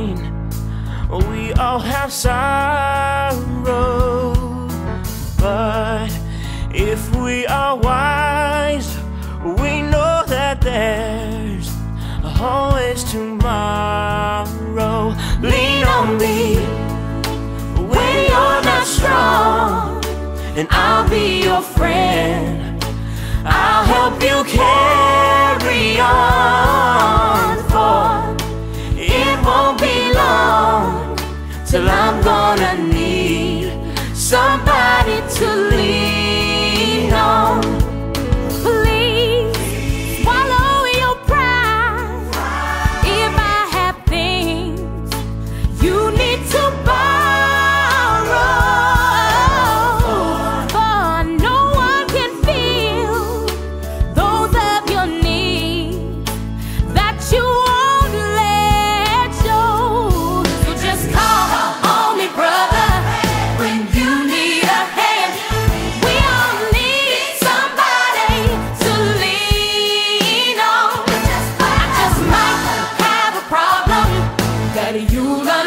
pain, we all have sorrow. But if we are wise, we know that there's always tomorrow. Lean on me when you're not strong, and I'll be your friend. I'll help you carry on, for it won't be long till I'm gonna need somebody to lean on. Please swallow your pride. If I have things you need to borrow, for no one can feel those of your needs that you won't let show. So just call on me, brother, when you need a hand. We all need somebody to lean on. I just might have a problem that you